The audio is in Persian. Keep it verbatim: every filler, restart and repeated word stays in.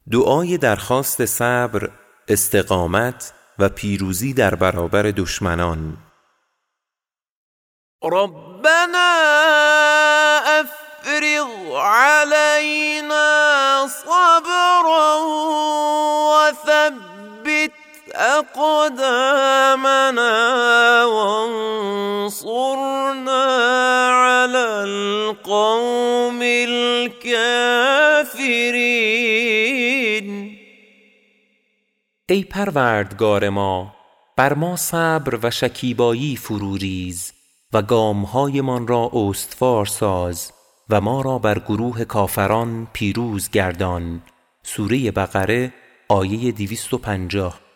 دعای درخواست صبر، استقامت و پیروزی در برابر دشمنان. ربنا افرغ علينا صبرا وثبت أقدامنا وانصرنا على القوم الكافرين. ای پروردگار ما، بر ما صبر و شکیبایی فرو ریز و گامهایمان را استوار ساز و ما را بر گروه کافران پیروز گردان. سوره بقره آیه دویست و پنجاه.